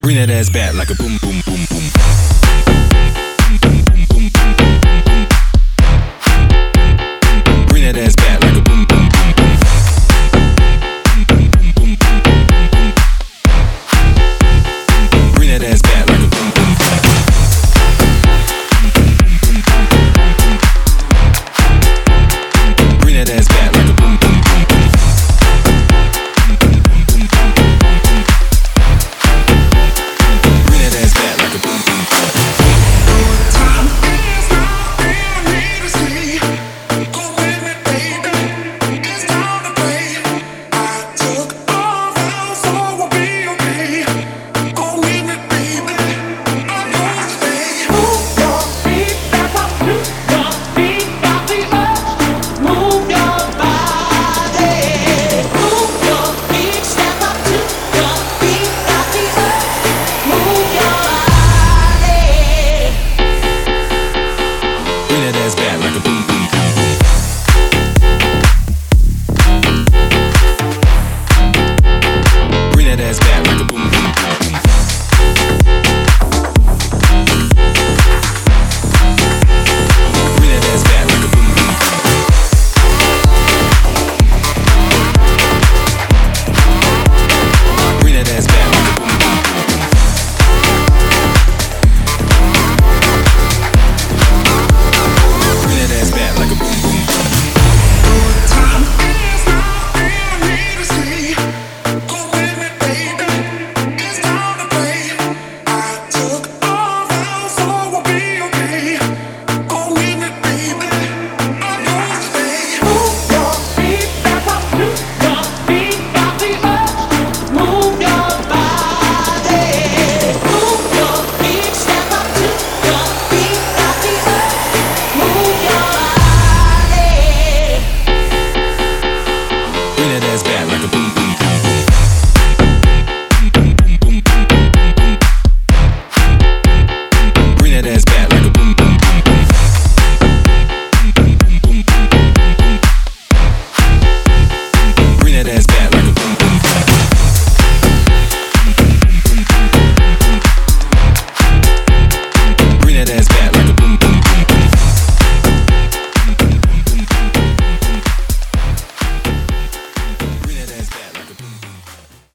Bring that ass back like a boom, boom, boom, boom. Bring that ass back like a boom, boom, boom, boom. Bring that ass back like a boom, boom, boom. Bring that ass back like a boom, boom, boom, boom. Bring that ass back like a boom, boom, boom. Time is not where I need to stay. Go with me, baby. It's time to play. I took all vows, so we'll be okay. Go with me, baby. I know you stay. Move your feet back up to your feet. Got the urge to move your body. Move your feet, step up to your feet. Got the urge to move your body. Bring that ass back like a boom, boom, boom, boom. Bring that ass back like a boom, boom, boom, boom. Bring that ass back like a boom, boom, boom. Bring that ass back like a boom, boom, boom, boom. Bring that ass back like a boom, boom, boom. Time is not where I need to stay. Go with me, baby. It's time to play. I took all vows, so we'll be okay. Go with me, baby. I know you stay. Move your feet back up to your feet. Got the urge to move your body. Move your feet, step up to your feet. Got the urge to move your body. Bring that ass back like a boom, boom.